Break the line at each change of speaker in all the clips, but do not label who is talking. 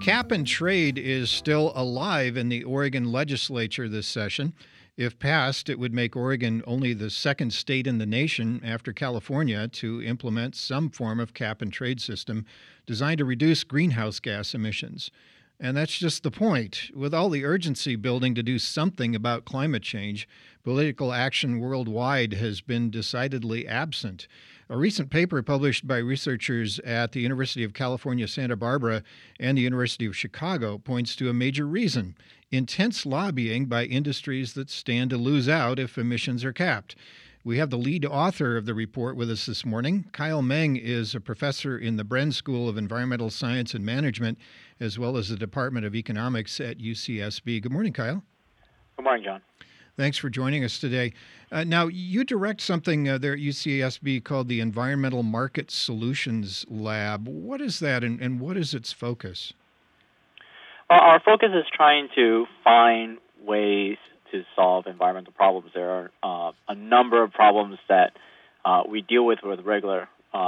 Cap and trade is still alive in the Oregon legislature this session. If passed, it would make Oregon only the second state in the nation after California to implement some form of cap and trade system designed to reduce greenhouse gas emissions. And that's just the point. With all the urgency building to do something about climate change, political action worldwide has been decidedly absent. A recent paper published by researchers at the University of California, Santa Barbara and the University of Chicago points to a major reason: intense lobbying by industries that stand to lose out if emissions are capped. We have the lead author of the report with us this morning. Kyle Meng is a professor in the Bren School of Environmental Science and Management, as well as the Department of Economics at UCSB. Good morning, Kyle.
Good morning, John.
Thanks for joining us today. Now, you direct something there at UCSB called the Environmental Market Solutions Lab. What is that, and what is its focus?
Well, our focus is trying to find ways to solve environmental problems. There are a number of problems that we deal with regularly,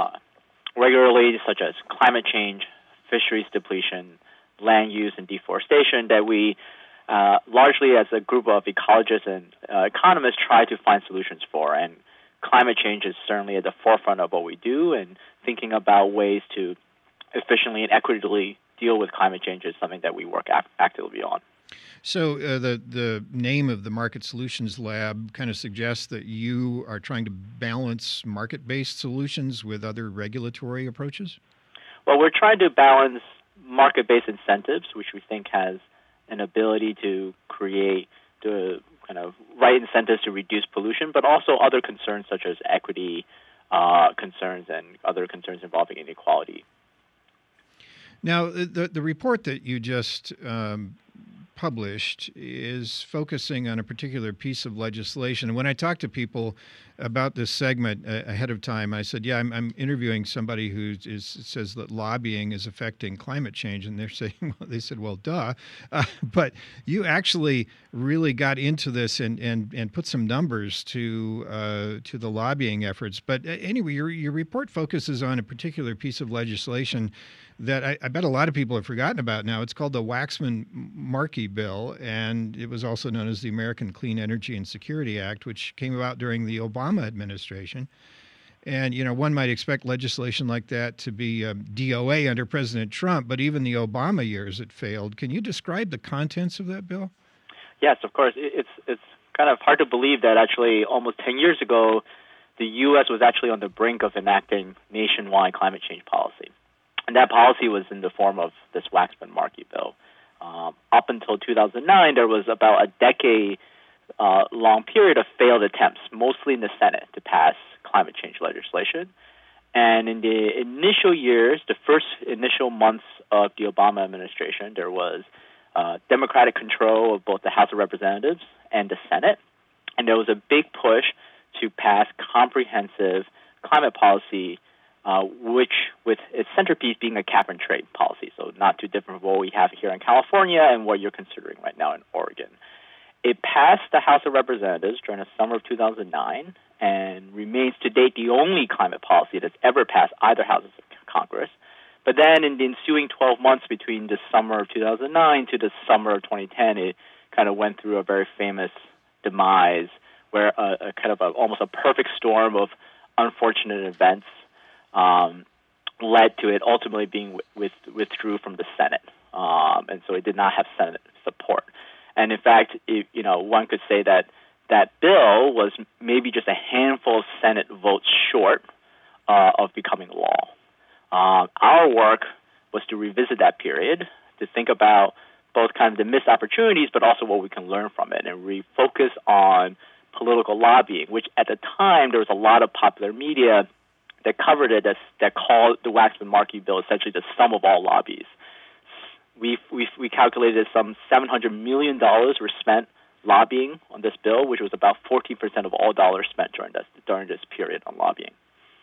such as climate change, fisheries depletion, land use, and deforestation, that we largely as a group of ecologists and economists try to find solutions for. And climate change is certainly at the forefront of what we do, and thinking about ways to efficiently and equitably deal with climate change is something that we work actively on.
So the name of the Market Solutions Lab kind of suggests that you are trying to balance market-based solutions with other regulatory approaches?
Well, we're trying to balance market-based incentives, which we think has an ability to create the kind of right incentives to reduce pollution, but also other concerns such as equity concerns and other concerns involving inequality.
Now, the report that you just published is focusing on a particular piece of legislation. And when I talk to people about this segment ahead of time, I said, I'm interviewing somebody who says that lobbying is affecting climate change. And they're saying, they said, well, duh. But you actually really got into this and put some numbers to the lobbying efforts. But anyway, your report focuses on a particular piece of legislation that I bet a lot of people have forgotten about now. It's called the Waxman-Markey Bill, and it was also known as the American Clean Energy and Security Act, which came about during the Obama administration. And, one might expect legislation like that to be DOA under President Trump, but even the Obama years it failed. Can you describe the contents of that bill?
Yes, of course. It's kind of hard to believe that actually almost 10 years ago, the U.S. was actually on the brink of enacting nationwide climate change policy. And that policy was in the form of this Waxman-Markey bill. Up until 2009, there was about a decade-long period of failed attempts, mostly in the Senate, to pass climate change legislation. And in the initial years, the first initial months of the Obama administration, there was Democratic control of both the House of Representatives and the Senate. And there was a big push to pass comprehensive climate policy, which with its centerpiece being a cap-and-trade policy, so not too different from what we have here in California and what you're considering right now in Oregon. It passed the House of Representatives during the summer of 2009 and remains to date the only climate policy that's ever passed either houses of Congress. But then in the ensuing 12 months between the summer of 2009 to the summer of 2010, it kind of went through a very famous demise where a kind of almost a perfect storm of unfortunate events led to it ultimately being withdrew from the Senate, and so it did not have Senate support. And in fact, one could say that that bill was maybe just a handful of Senate votes short of becoming law. Our work was to revisit that period, to think about both kind of the missed opportunities, but also what we can learn from it, and refocus on political lobbying, which at the time there was a lot of popular media that covered it that called the Waxman-Markey bill essentially the sum of all lobbies. We calculated some $700 million were spent lobbying on this bill, which was about 14% of all dollars spent during this period on lobbying.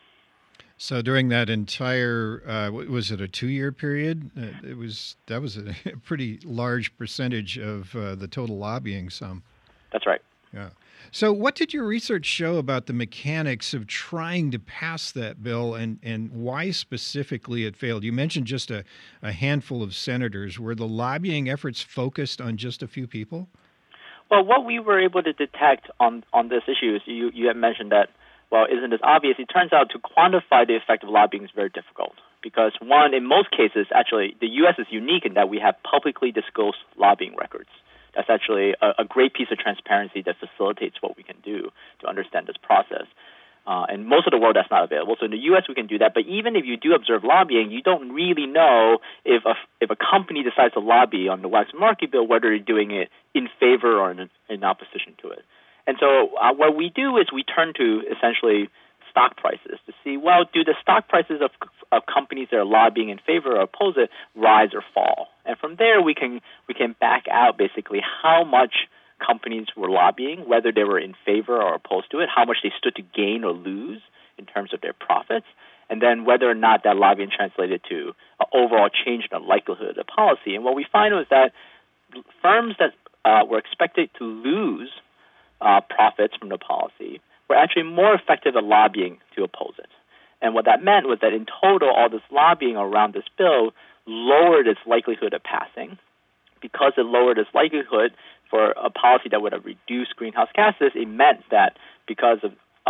So during that entire, was it a 2-year period? That was a pretty large percentage of the total lobbying sum.
That's right.
Yeah. So, what did your research show about the mechanics of trying to pass that bill, and why specifically it failed? You mentioned just a handful of senators. Were the lobbying efforts focused on just a few people?
Well, what we were able to detect on this issue is you had mentioned that, well, isn't this obvious? It turns out to quantify the effect of lobbying is very difficult because, one, in most cases, actually, the U.S. is unique in that we have publicly disclosed lobbying records. That's actually a great piece of transparency that facilitates what we can do to understand this process. And most of the world, that's not available. So in the U.S., we can do that. But even if you do observe lobbying, you don't really know if a company decides to lobby on the Wax-Markey bill, whether they're doing it in favor or in opposition to it. And so what we do is we turn to essentially stock prices to see, well, do the stock prices of companies that are lobbying in favor or oppose it rise or fall? And from there, we can back out basically how much companies were lobbying, whether they were in favor or opposed to it, how much they stood to gain or lose in terms of their profits, and then whether or not that lobbying translated to an overall change in the likelihood of the policy. And what we find was that firms that were expected to lose profits from the policy were actually more effective at lobbying to oppose it. And what that meant was that in total, all this lobbying around this bill lowered its likelihood of passing. Because it lowered its likelihood for a policy that would have reduced greenhouse gases, it meant that because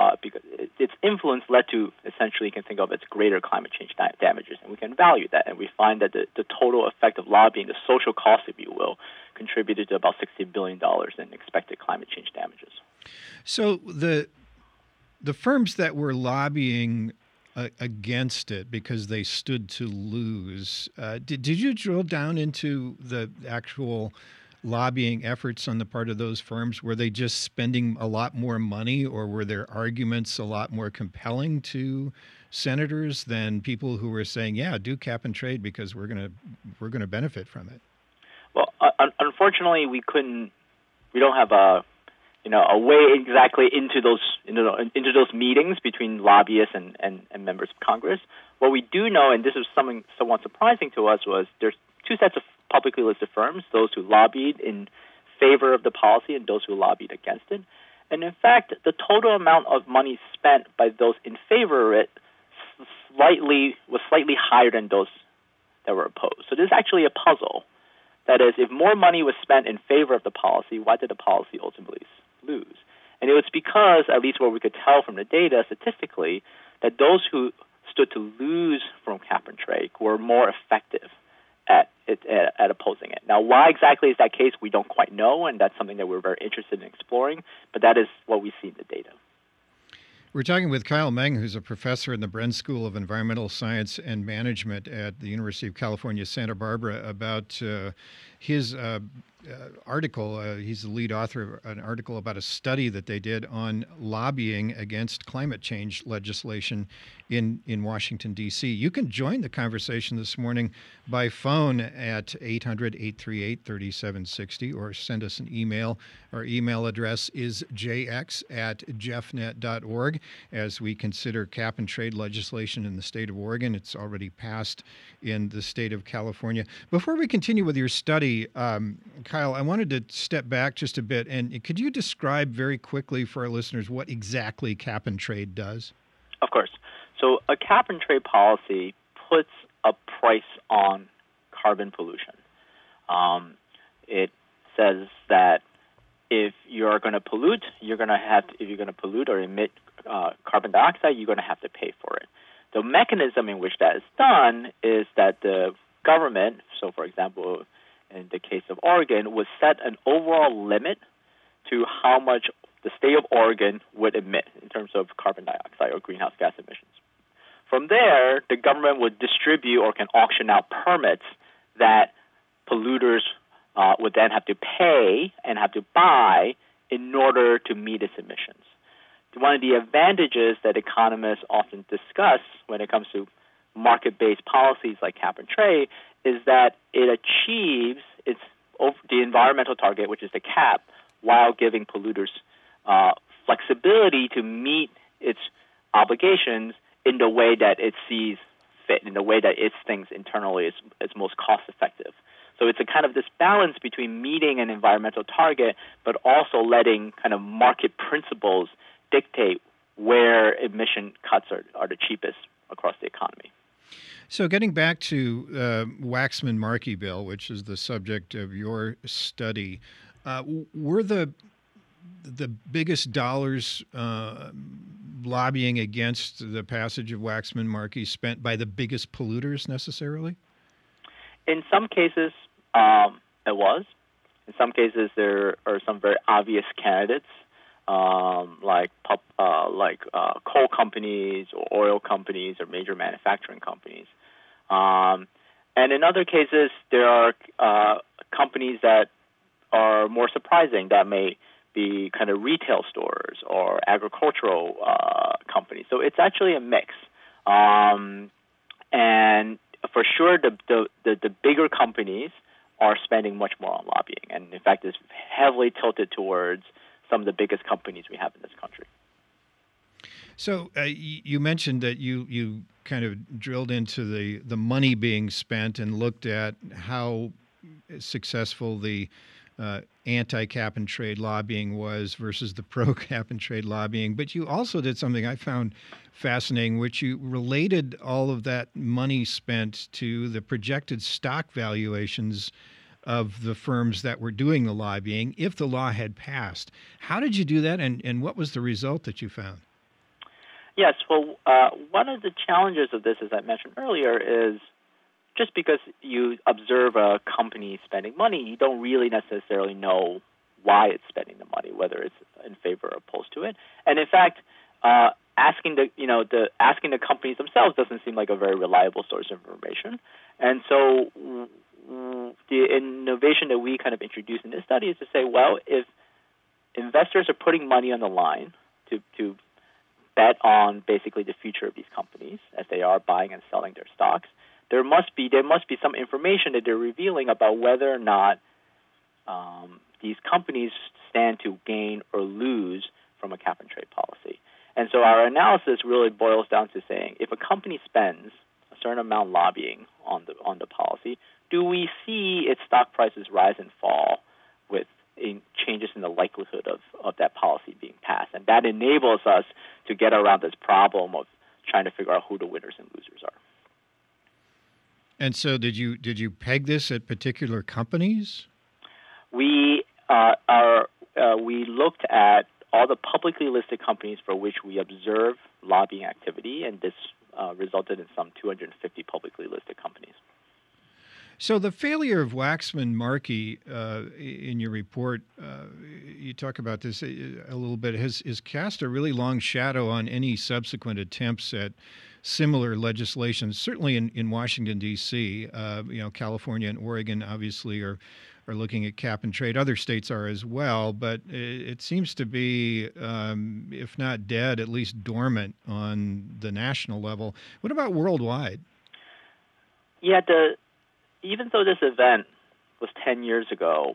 its influence led to, essentially, you can think of its greater climate change damages, and we can value that. And we find that the total effect of lobbying, the social cost, if you will, contributed to about $60 billion in expected climate change damages.
So the firms that were lobbying against it because they stood to lose, did you drill down into the actual lobbying efforts on the part of those firms? Were they just spending a lot more money, or were their arguments a lot more compelling to senators than people who were saying, yeah, do cap and trade because we're gonna benefit from it?
Well, unfortunately, we don't have a way exactly into those meetings between lobbyists and members of Congress. What we do know, and this is something somewhat surprising to us, was there's two sets of publicly listed firms: those who lobbied in favor of the policy and those who lobbied against it. And in fact, the total amount of money spent by those in favor of it was slightly higher than those that were opposed. So this is actually a puzzle. That is, if more money was spent in favor of the policy, why did the policy ultimately lose? And it was because, at least what we could tell from the data statistically, that those who stood to lose from cap and trade were more effective at opposing it. Now, why exactly is that case? We don't quite know, and that's something that we're very interested in exploring, but that is what we see in the data.
We're talking with Kyle Meng, who's a professor in the Bren School of Environmental Science and Management at the University of California, Santa Barbara, about his article. He's the lead author of an article about a study that they did on lobbying against climate change legislation in Washington, D.C. You can join the conversation this morning by phone at 800-838-3760 or send us an email. Our email address is jx@jeffnet.org. As we consider cap and trade legislation in the state of Oregon, it's already passed in the state of California. Before we continue with your study, Kyle, I wanted to step back just a bit, and could you describe very quickly for our listeners what exactly cap and trade does?
Of course. So a cap and trade policy puts a price on carbon pollution. It says that if you're going to pollute, if you're going to pollute or emit carbon dioxide, you're going to have to pay for it. The mechanism in which that is done is that the government, so for example, in the case of Oregon, would set an overall limit to how much the state of Oregon would emit in terms of carbon dioxide or greenhouse gas emissions. From there, the government would distribute or can auction out permits that polluters would then have to pay and have to buy in order to meet its emissions. One of the advantages that economists often discuss when it comes to market-based policies like cap and trade is that it achieves the environmental target, which is the cap, while giving polluters flexibility to meet its obligations in the way that it sees fit, in the way that it thinks internally is most cost-effective. So it's a kind of this balance between meeting an environmental target, but also letting kind of market principles dictate where emission cuts are the cheapest across the economy.
So getting back to Waxman-Markey bill, which is the subject of your study, were the biggest dollars lobbying against the passage of Waxman-Markey spent by the biggest polluters necessarily?
In some cases, it was. In some cases, there are some very obvious candidates, like coal companies or oil companies or major manufacturing companies. And in other cases, there are companies that are more surprising that may be kind of retail stores or agricultural companies. So it's actually a mix. And for sure, the bigger companies are spending much more on lobbying. And in fact, it's heavily tilted towards some of the biggest companies we have in this country.
So you mentioned that you kind of drilled into the money being spent and looked at how successful the anti-cap and trade lobbying was versus the pro-cap and trade lobbying. But you also did something I found fascinating, which you related all of that money spent to the projected stock valuations of the firms that were doing the lobbying if the law had passed. How did you do that, and what was the result that you found?
Yes, well, one of the challenges of this, as I mentioned earlier, is just because you observe a company spending money, you don't really necessarily know why it's spending the money, whether it's in favor or opposed to it. And in fact, asking the companies themselves doesn't seem like a very reliable source of information. And so the innovation that we kind of introduced in this study is to say, well, if investors are putting money on the line to bet on basically the future of these companies as they are buying and selling their stocks, there must be some information that they're revealing about whether or not these companies stand to gain or lose from a cap and trade policy. And so our analysis really boils down to saying, if a company spends a certain amount lobbying on the policy, do we see its stock prices rise and fall with changes in the likelihood of that policy being passed? And that enables us to get around this problem of trying to figure out who the winners and losers are.
And so did you peg this at particular companies?
We looked at all the publicly listed companies for which we observe lobbying activity, and this resulted in some 250 publicly listed companies.
So the failure of Waxman-Markey in your report, you talk about this a little bit, has cast a really long shadow on any subsequent attempts at similar legislation, certainly in Washington, D.C. California and Oregon obviously are looking at cap and trade. Other states are as well, but it seems to be, if not dead, at least dormant on the national level. What about worldwide?
Yeah, even though this event was 10 years ago,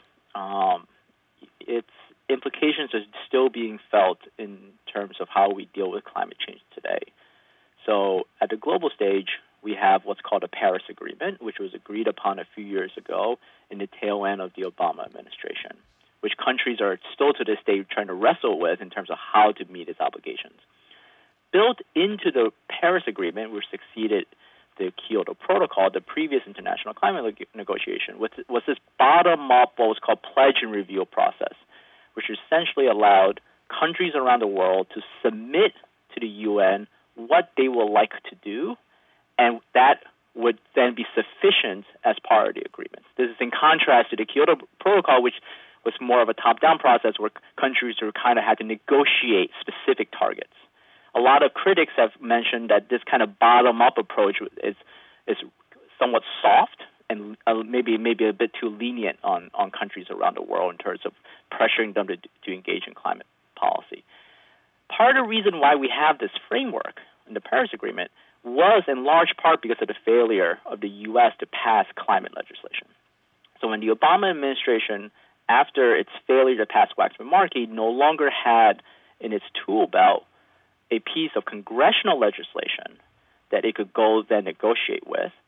its implications are still being felt in terms of how we deal with climate change today. So at the global stage, we have what's called a Paris Agreement, which was agreed upon a few years ago in the tail end of the Obama administration, which countries are still to this day trying to wrestle with in terms of how to meet its obligations. Built into the Paris Agreement, which succeeded the Kyoto Protocol, the previous international climate negotiation, was this bottom-up, what was called pledge and review process, which essentially allowed countries around the world to submit to the UN what they would like to do, and that would then be sufficient as part of the agreement. This is in contrast to the Kyoto Protocol, which was more of a top-down process where countries kind of had to negotiate specific targets. A lot of critics have mentioned that this kind of bottom-up approach is somewhat soft and maybe a bit too lenient on countries around the world in terms of pressuring them to engage in climate policy. Part of the reason why we have this framework in the Paris Agreement was in large part because of the failure of the U.S. to pass climate legislation. So when the Obama administration, after its failure to pass Waxman-Markey, no longer had in its tool belt a piece of congressional legislation that it could go then negotiate with,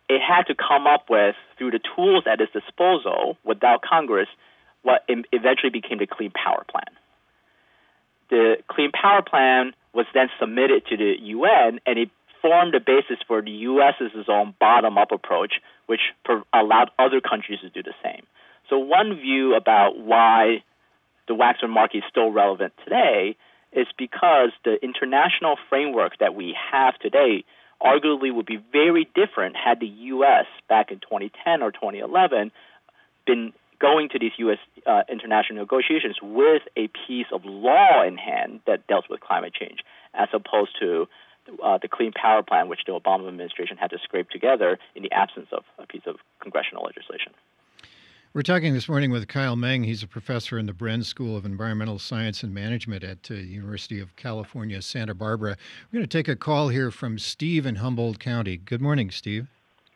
it had to come up with, through the tools at its disposal, without Congress, what eventually became the Clean Power Plan. The Clean Power Plan was then submitted to the UN, and it formed the basis for the U.S.'s own bottom-up approach, which allowed other countries to do the same. So one view about why the Waxman market is still relevant today is because the international framework that we have today arguably would be very different had the U.S. back in 2010 or 2011 been going to these U.S. International negotiations with a piece of law in hand that dealt with climate change, as opposed to the Clean Power Plan, which the Obama administration had to scrape together in the absence of a piece of congressional legislation.
We're talking this morning with Kyle Meng. He's a professor in the Bren School of Environmental Science and Management at the University of California, Santa Barbara. We're going to take a call here from Steve in Humboldt County. Good morning, Steve.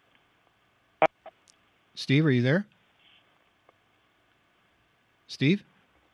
Steve, are you there? Steve?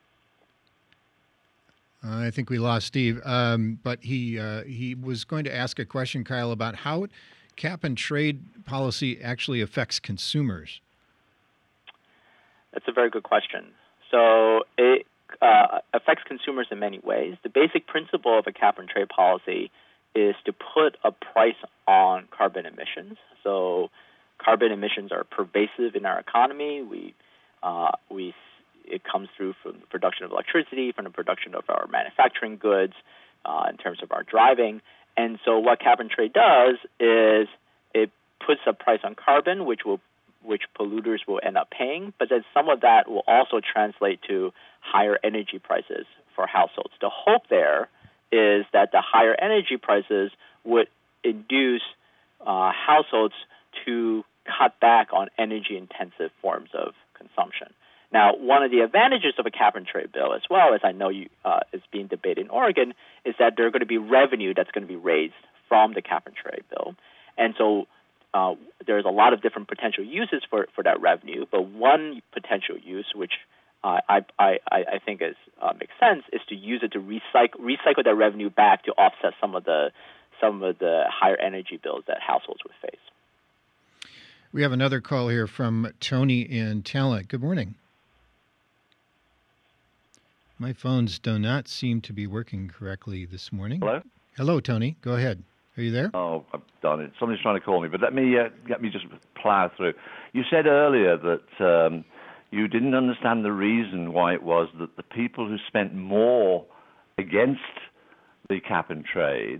I think we lost Steve, but he was going to ask a question, Kyle, about how cap and trade policy actually affects consumers.
That's a very good question. So it affects consumers in many ways. The basic principle of a cap and trade policy is to put a price on carbon emissions. So carbon emissions are pervasive in our economy. It comes through from the production of electricity, from the production of our manufacturing goods, in terms of our driving. And so what cap and trade does is it puts a price on carbon, which polluters will end up paying, but then some of that will also translate to higher energy prices for households. The hope there is that the higher energy prices would induce households to cut back on energy-intensive forms of consumption. Now, one of the advantages of a cap and trade bill, as well as I know is being debated in Oregon, is that there's going to be revenue that's going to be raised from the cap and trade bill. And so there's a lot of different potential uses for that revenue, but one potential use, which I think makes sense, is to use it to recycle that revenue back to offset some of the higher energy bills that households would face.
We have another call here from Tony in Talent. Good morning. My phones do not seem to be working correctly this morning.
Hello?
Hello, Tony. Go ahead. Are you there?
Oh, I've done it. Somebody's trying to call me, but let me just plow through. You said earlier that you didn't understand the reason why it was that the people who spent more against the cap and trade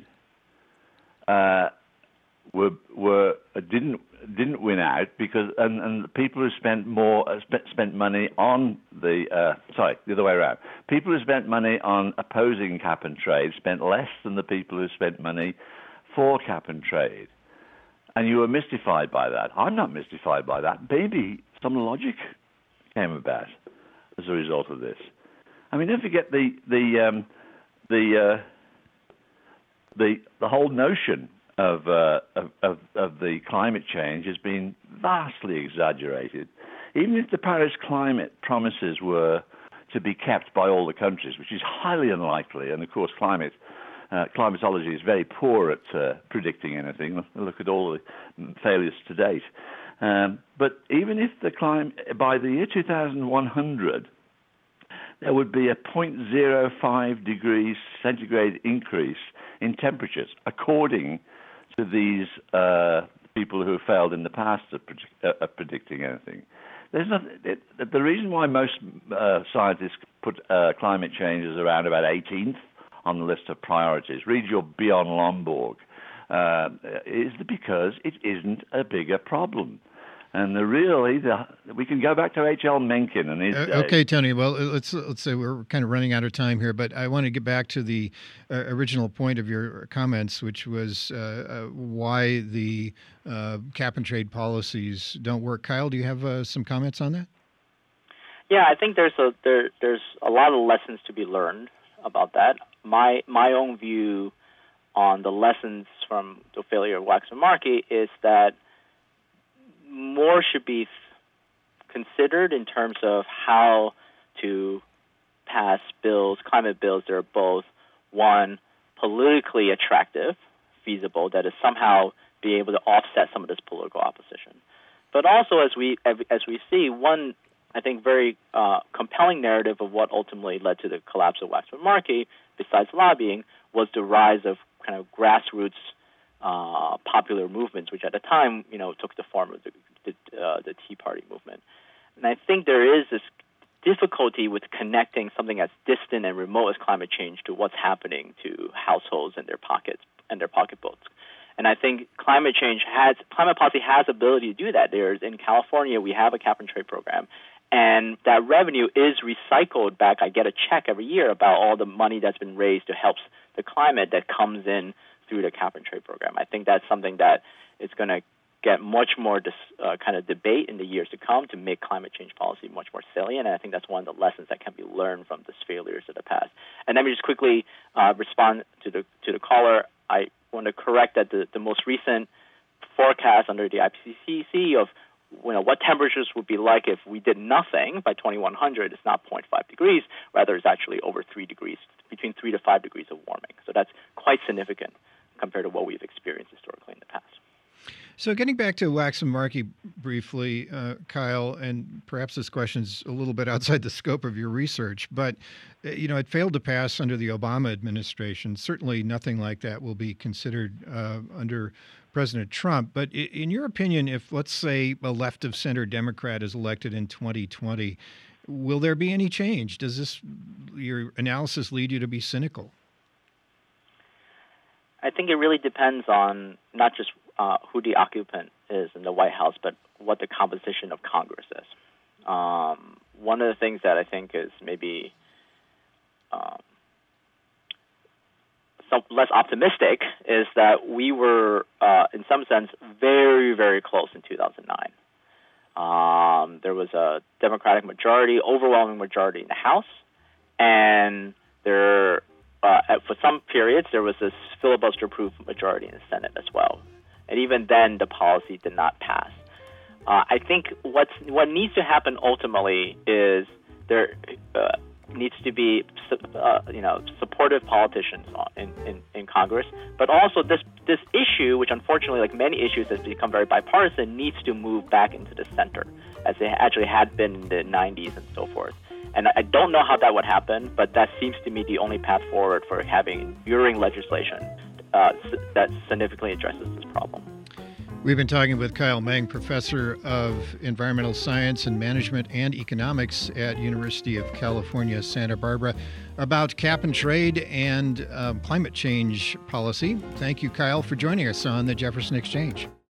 didn't win out because and the people who spent money on the other way around. People who spent money on opposing cap and trade spent less than the people who spent money for cap and trade. And you were mystified by that. I'm not mystified by that. Maybe some logic came about as a result of this. I mean, don't forget the whole notion of the climate change has been vastly exaggerated. Even if the Paris climate promises were to be kept by all the countries, which is highly unlikely, and of course climatology is very poor at predicting anything. Look at all the failures to date. But even if by the year 2100, there would be a 0.05 degrees centigrade increase in temperatures, according to these people who failed in the past at predicting anything. The reason why most scientists put climate change as around about 18th on the list of priorities, read your Bjorn Lomborg, is because it isn't a bigger problem. And we can go back to H.L. Mencken and his.
Okay, Tony. Well, let's say we're kind of running out of time here, but I want to get back to the original point of your comments, which was why the cap and trade policies don't work. Kyle, do you have some comments on that?
Yeah, I think there's a lot of lessons to be learned about that. My own view on the lessons from the failure of Waxman Markey is that more should be considered in terms of how to pass climate bills that are both, one, politically attractive, feasible, that is somehow be able to offset some of this political opposition. But also, as we see, one, I think, very compelling narrative of what ultimately led to the collapse of Waxman Markey, besides lobbying, was the rise of kind of grassroots popular movements, which at the time, took the form of the Tea Party movement. And I think there is this difficulty with connecting something as distant and remote as climate change to what's happening to households and their pockets and their pocketbooks. And I think climate policy has ability to do that. In California, we have a cap and trade program, and that revenue is recycled back. I get a check every year about all the money that's been raised to help the climate that comes in through the cap and trade program. I think that's something that is going to get much more kind of debate in the years to come to make climate change policy much more salient. And I think that's one of the lessons that can be learned from the failures of the past. And let me just quickly respond to the caller. I want to correct that the most recent forecast under the IPCC of what temperatures would be like if we did nothing by 2100 is not 0.5 degrees. Rather, it's actually over 3 degrees, between 3 to 5 degrees of warming. So that's quite significant compared to what we've experienced historically in the past.
So getting back to Waxman Markey briefly, Kyle, and perhaps this question's a little bit outside the scope of your research, but it failed to pass under the Obama administration. Certainly nothing like that will be considered under President Trump. But in your opinion, if, let's say, a left-of-center Democrat is elected in 2020, will there be any change? Does your analysis lead you to be cynical?
I think it really depends on not just who the occupant is in the White House, but what the composition of Congress is. One of the things that I think is maybe less optimistic is that we were, in some sense, very, very close in 2009. There was a Democratic majority, overwhelming majority in the House, and for some periods there was this filibuster-proof majority in the Senate as well. And even then, the policy did not pass. I think what needs to happen ultimately is there needs to be supportive politicians in Congress, but also this issue, which unfortunately, like many issues, has become very bipartisan, needs to move back into the center, as it actually had been in the 90s and so forth. And I don't know how that would happen, but that seems to me the only path forward for having enduring legislation that significantly addresses this problem.
We've been talking with Kyle Meng, professor of environmental science and management and economics at University of California, Santa Barbara, about cap and trade and climate change policy. Thank you, Kyle, for joining us on the Jefferson Exchange.